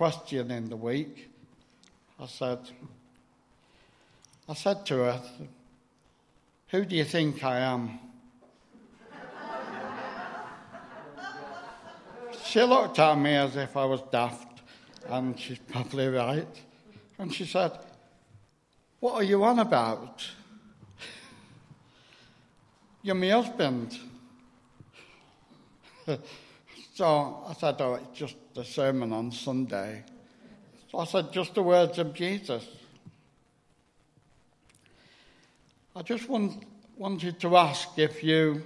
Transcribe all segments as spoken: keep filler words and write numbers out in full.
question in the week. I said, I said to her, "Who do you think I am?" She looked at me as if I was daft, and she's probably right. And she said, "What are you on about? You're my husband." So I said, "Oh, it's just the sermon on Sunday." So I said, "Just the words of Jesus." I just want, wanted to ask if you,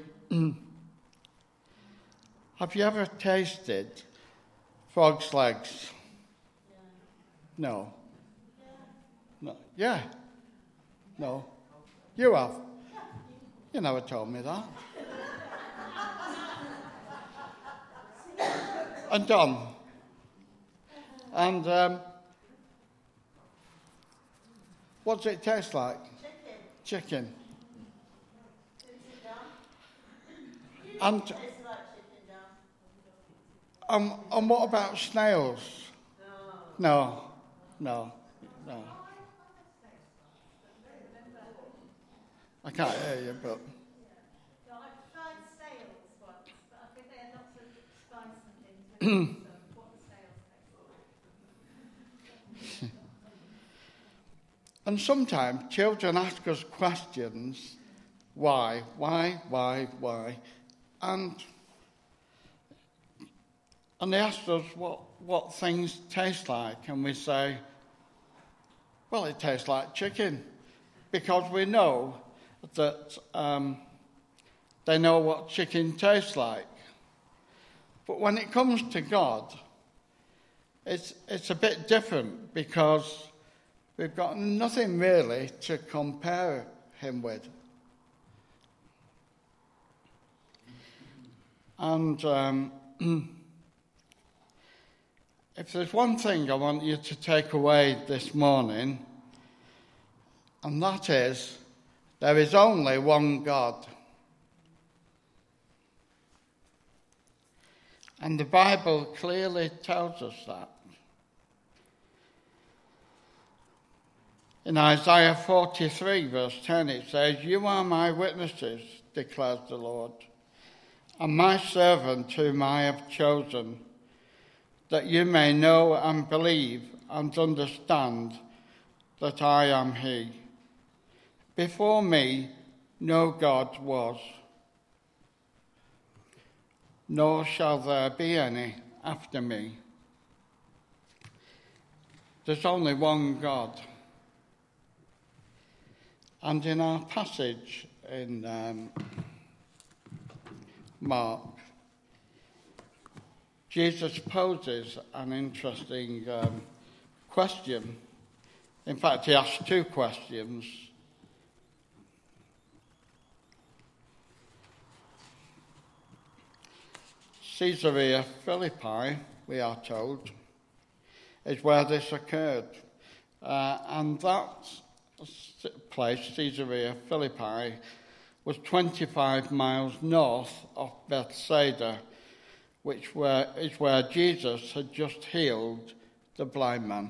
have you ever tasted frog's legs? Yeah. No. Yeah. No. Yeah. No. You have? You never told me that. And Don. And um, what does it taste like? Chicken. Chicken. And, um, and what about snails? No. No. No. I can't hear you, but... No, I've tried snails once, but I think they had lots of spice and things. What the snails taste like. And sometimes children ask us questions, why, why, why, why, and and they ask us what, what things taste like, and we say, well, it tastes like chicken, because we know that um, they know what chicken tastes like. But when it comes to God, it's it's a bit different, because we've got nothing really to compare him with. And um, if there's one thing I want you to take away this morning, and that is, there is only one God. And the Bible clearly tells us that. In Isaiah forty-three, verse ten, it says, "You are my witnesses, declares the Lord, and my servant whom I have chosen, that you may know and believe and understand that I am he. Before me no God was, nor shall there be any after me." There's only one God. And in our passage in um, Mark, Jesus poses an interesting um, question. In fact, he asks two questions. Caesarea Philippi, we are told, is where this occurred. Uh, and that place, Caesarea Philippi, was twenty-five miles north of Bethsaida, which were, is where Jesus had just healed the blind man.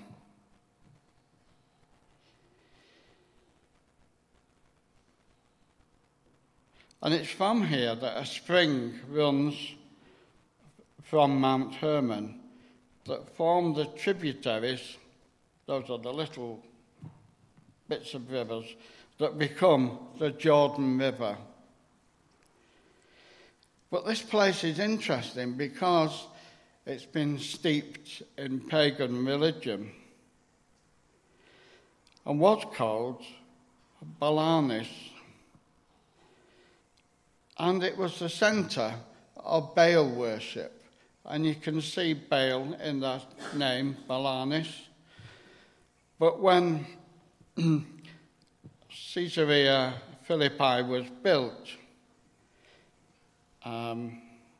And it's from here that a spring runs from Mount Hermon that form the tributaries, those are the little bits of rivers, that become the Jordan River. But this place is interesting because it's been steeped in pagan religion and was called Balanis. And it was the centre of Baal worship. And you can see Baal in that name, Balanis. But when Caesarea Philippi was built, um,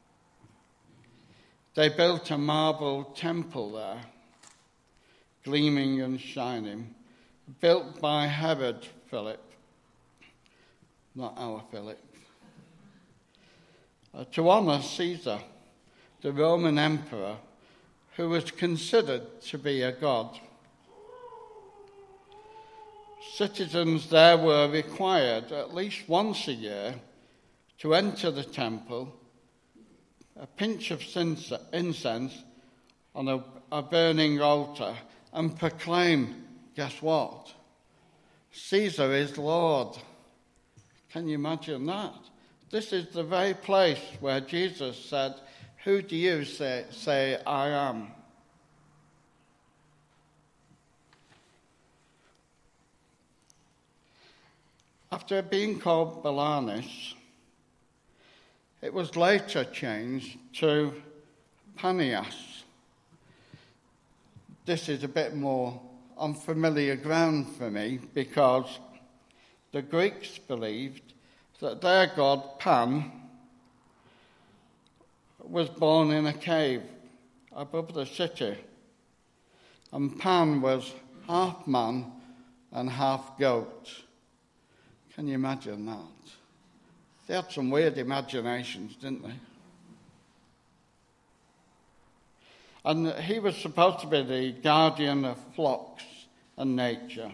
they built a marble temple there, gleaming and shining, built by Herod Philip, not our Philip, uh, to honour Caesar, the Roman emperor, who was considered to be a god. Citizens there were required at least once a year to enter the temple, a pinch of incense on a, a burning altar, and proclaim, guess what? Caesar is Lord. Can you imagine that? This is the very place where Jesus said, "Who do you say, say I am?" After being called Balanis, it was later changed to Panias. This is a bit more unfamiliar ground for me because the Greeks believed that their god Pan was born in a cave above the city, and Pan was half man and half goat. Can you imagine that? They had some weird imaginations, didn't they? And he was supposed to be the guardian of flocks and nature.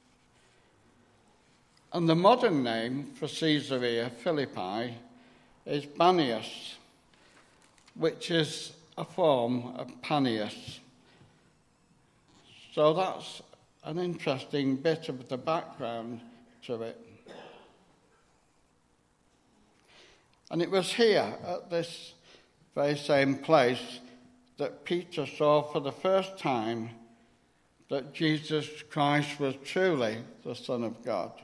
And the modern name for Caesarea Philippi is Banias, which is a form of Panias. So that's an interesting bit of the background to it. And it was here, at this very same place, that Peter saw for the first time that Jesus Christ was truly the Son of God.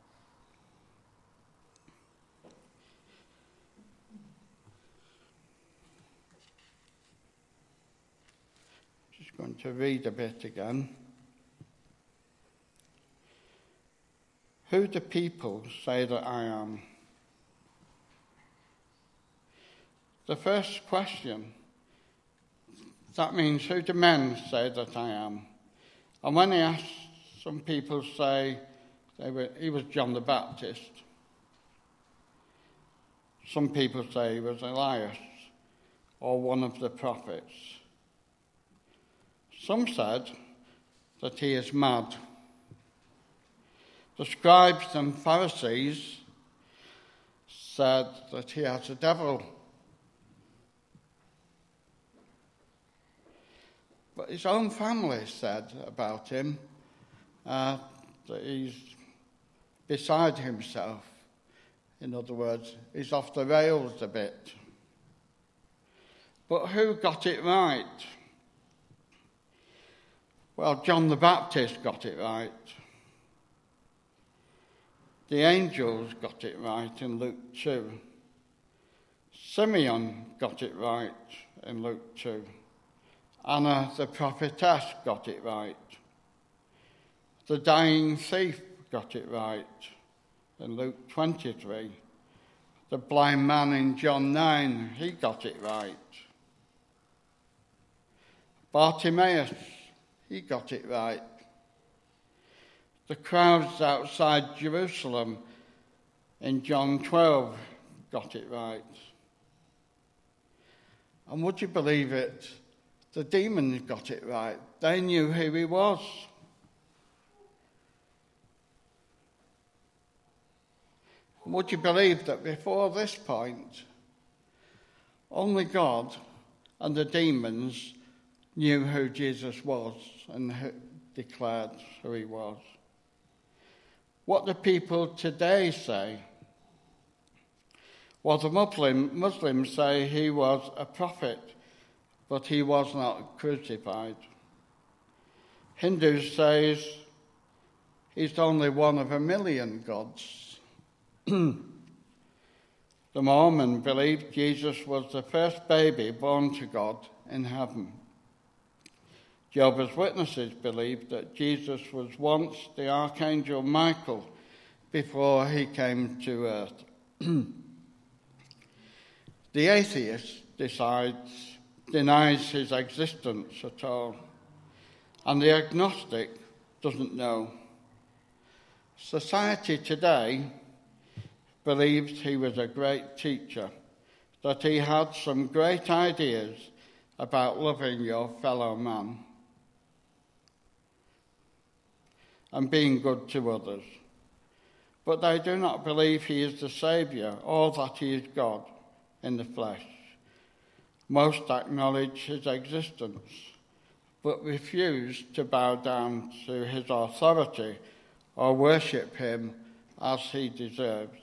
Just going to read a bit again. Who do people say that I am? The first question, that means, who do men say that I am? And when he asked, some people say they were, he was John the Baptist. Some people say he was Elias or one of the prophets. Some said that he is mad. The scribes and Pharisees said that he has a devil. But his own family said about him uh, that he's beside himself. In other words, he's off the rails a bit. But who got it right? Well, John the Baptist got it right. The angels got it right in Luke two. Simeon got it right in Luke two. Anna the prophetess got it right. The dying thief got it right in Luke twenty-three. The blind man in John nine, he got it right. Bartimaeus, he got it right. The crowds outside Jerusalem in John twelve got it right. And would you believe it? The demons got it right. They knew who he was. Would you believe that before this point, only God and the demons knew who Jesus was and who declared who he was? What do people today say? Well, the Muslim, Muslims say he was a prophet, but he was not crucified. Hindus say he's only one of a million gods. The Mormon believed Jesus was the first baby born to God in heaven. Jehovah's Witnesses believed that Jesus was once the Archangel Michael before he came to earth. The atheist decides denies his existence at all, and the agnostic doesn't know. Society today believes he was a great teacher, that he had some great ideas about loving your fellow man and being good to others. But they do not believe he is the Saviour or that he is God in the flesh. Most acknowledge his existence, but refuse to bow down to his authority or worship him as he deserves.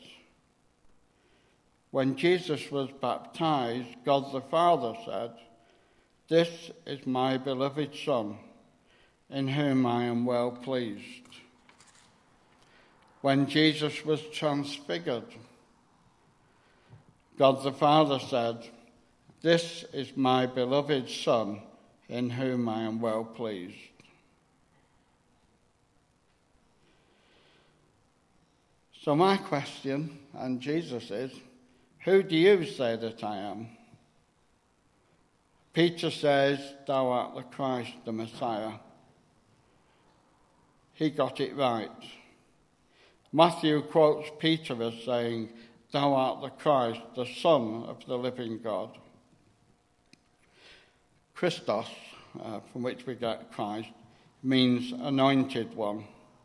When Jesus was baptized, God the Father said, "This is my beloved Son, in whom I am well pleased." When Jesus was transfigured, God the Father said, "This is my beloved Son, in whom I am well pleased." So my question, and Jesus is, who do you say that I am? Peter says, "Thou art the Christ, the Messiah." He got it right. Matthew quotes Peter as saying, "Thou art the Christ, the Son of the living God." Christos, uh, from which we get Christ, means anointed one.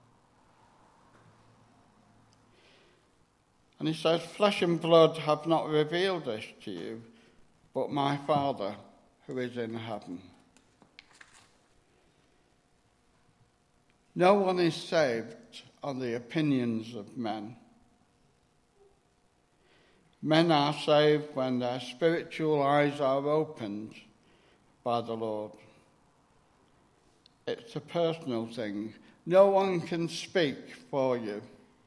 And he says, "Flesh and blood have not revealed this to you, but my Father who is in heaven." No one is saved on the opinions of men. Men are saved when their spiritual eyes are opened by the Lord. It's a personal thing. No one can speak for you.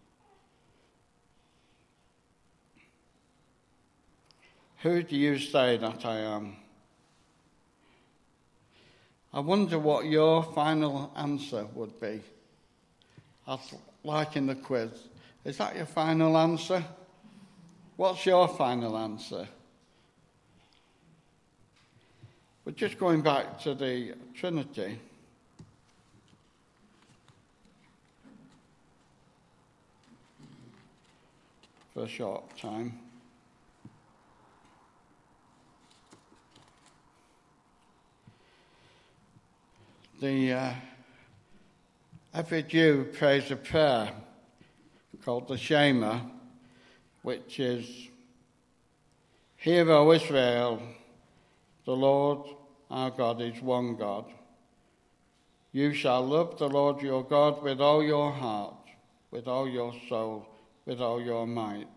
Who do you say that I am? I wonder what your final answer would be. As like in the quiz. Is that your final answer? What's your final answer? But just going back to the Trinity. For a short time. The uh, every Jew prays a prayer called the Shema, which is, "Hear, O Israel, the Lord our God is one God. You shall love the Lord your God with all your heart, with all your soul, with all your might."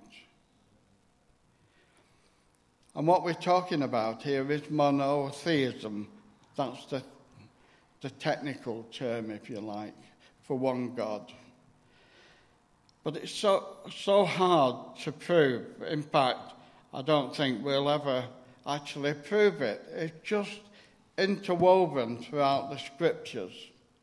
And what we're talking about here is monotheism. That's the the technical term, if you like, for one God. But it's so so hard to prove. In fact, I don't think we'll ever actually prove it. It's just interwoven throughout the scriptures.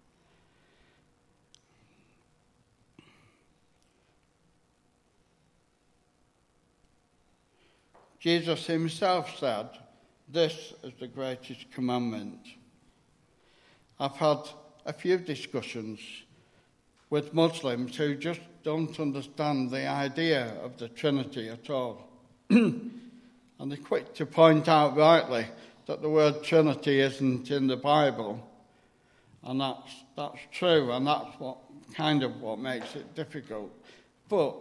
Jesus himself said, "This is the greatest commandment." I've had a few discussions with Muslims who just don't understand the idea of the Trinity at all. And they're quick to point out rightly that the word Trinity isn't in the Bible. And that's that's true, and that's what kind of what makes it difficult. But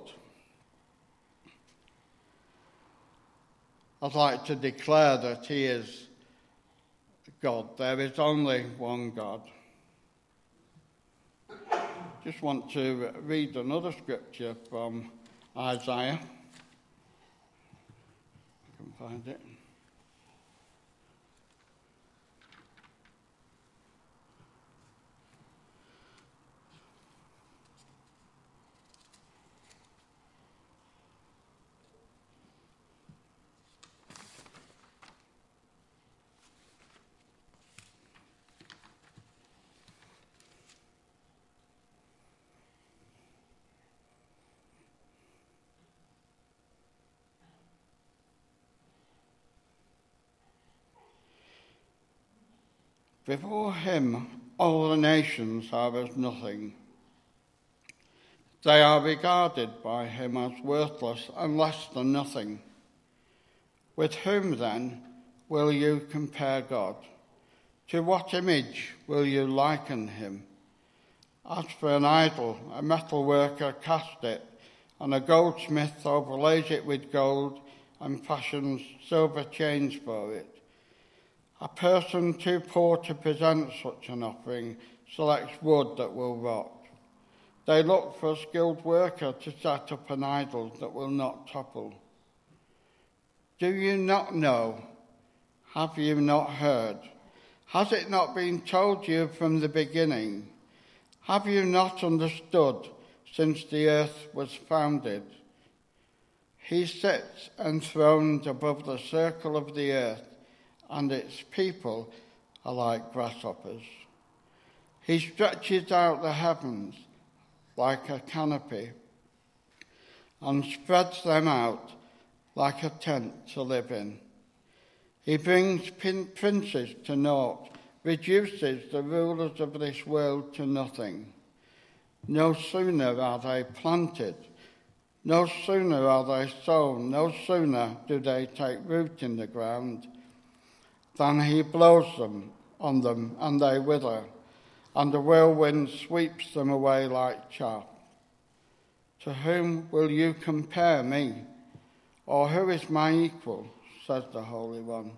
I'd like to declare that he is God. There is only one God. Just want to read another scripture from Isaiah. I can find it. Before him, all the nations are as nothing. They are regarded by him as worthless and less than nothing. With whom, then, will you compare God? To what image will you liken him? As for an idol, a metal worker cast it, and a goldsmith overlays it with gold and fashions silver chains for it. A person too poor to present such an offering selects wood that will rot. They look for a skilled worker to set up an idol that will not topple. Do you not know? Have you not heard? Has it not been told you from the beginning? Have you not understood since the earth was founded? He sits enthroned above the circle of the earth, and its people are like grasshoppers. He stretches out the heavens like a canopy and spreads them out like a tent to live in. He brings pin- princes to naught, reduces the rulers of this world to nothing. No sooner are they planted, no sooner are they sown, no sooner do they take root in the ground, than he blows them on them, and they wither, and the whirlwind sweeps them away like chaff. To whom will you compare me? Or who is my equal? Says the Holy One.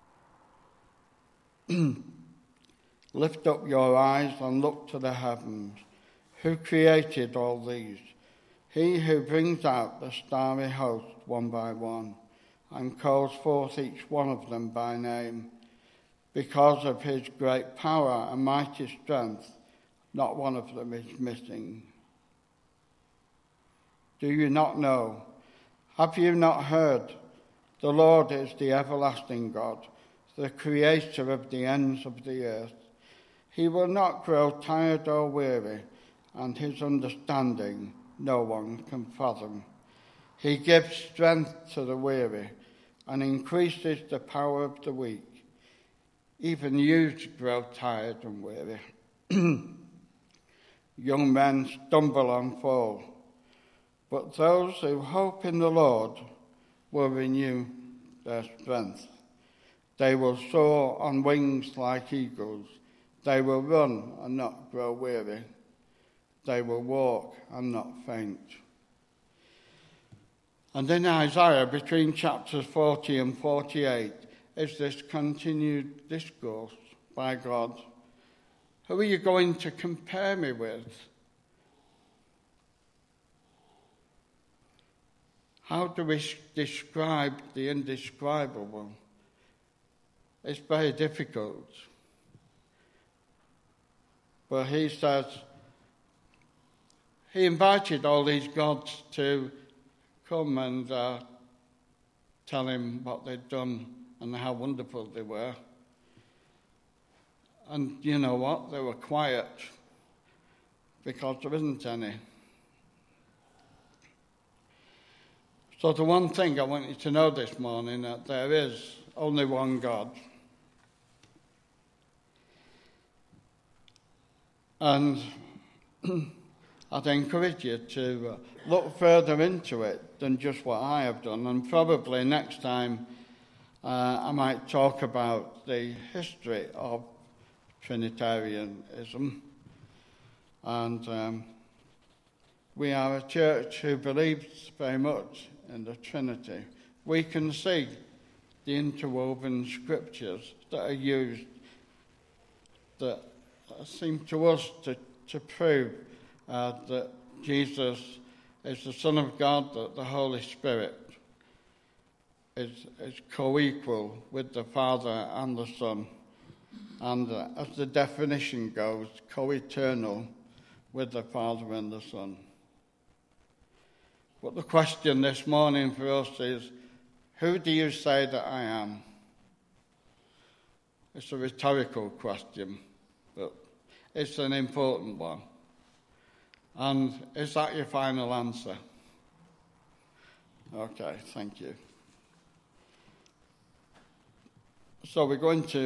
Lift up your eyes and look to the heavens. Who created all these? He who brings out the starry host one by one and calls forth each one of them by name. Because of his great power and mighty strength, not one of them is missing. Do you not know? Have you not heard? The Lord is the everlasting God, the creator of the ends of the earth. He will not grow tired or weary, and his understanding no one can fathom. He gives strength to the weary and increases the power of the weak. Even youths grow tired and weary. Young men stumble and fall, but those who hope in the Lord will renew their strength. They will soar on wings like eagles. They will run and not grow weary. They will walk and not faint. And in Isaiah, between chapters forty and forty-eight, is this continued discourse by God. Who are you going to compare me with? How do we describe the indescribable? It's very difficult. But he says, he invited all these gods to come and uh, tell him what they'd done and how wonderful they were. And you know what? They were quiet because there isn't any. So the one thing I want you to know this morning, that there is only one God. And I'd encourage you to look further into it than just what I have done. And probably next time uh, I might talk about the history of Trinitarianism. And um, we are a church who believes very much in the Trinity. We can see the interwoven scriptures that are used that seem to us to, to prove uh, that Jesus is the Son of God, that the Holy Spirit is, is co-equal with the Father and the Son, and uh, as the definition goes, co-eternal with the Father and the Son. But the question this morning for us is, who do you say that I am? It's a rhetorical question, but it's an important one. And is that your final answer? Okay, thank you. So we're going to